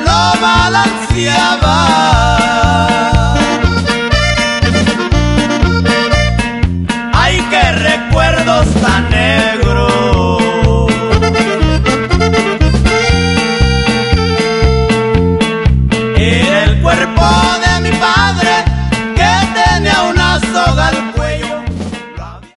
lo balanceaba. Ay, qué recuerdos tan negros. Era el cuerpo